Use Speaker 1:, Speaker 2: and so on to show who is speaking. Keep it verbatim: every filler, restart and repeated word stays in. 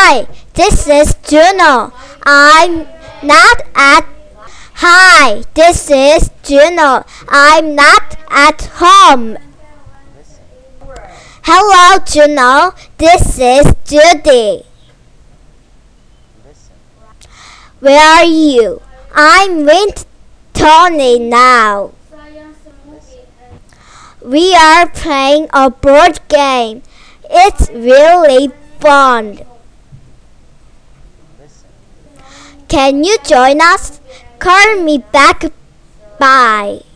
Speaker 1: Hi, this is Juno. I'm not at Hi, this is Juno. I'm not at home. Hello, Juno. This is Judy. Where are you? I'm with Tony now. We are playing a board game. It's really fun. Can you join us? Call me back. Bye.